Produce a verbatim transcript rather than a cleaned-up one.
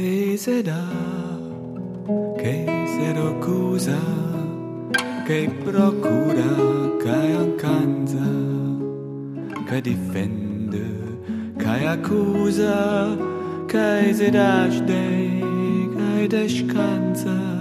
Che se dà, che se accusa, che procura, che accanza, che difende, che accusa, che se dà, che descansa.